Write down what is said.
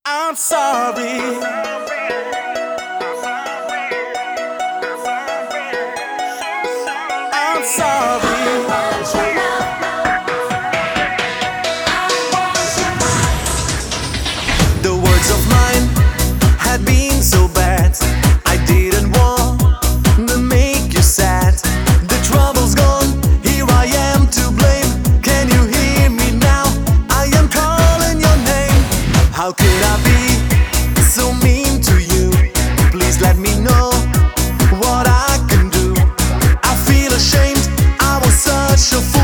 I'm sorry. I'm sorry. The words of mine had been so bad. I didn't want to make you sad. The trouble's gone, here I am to blame. Can you hear me now? I am calling your name. How could I be so mean to you? Please let me know what I can do. I feel ashamed, I was such a fool.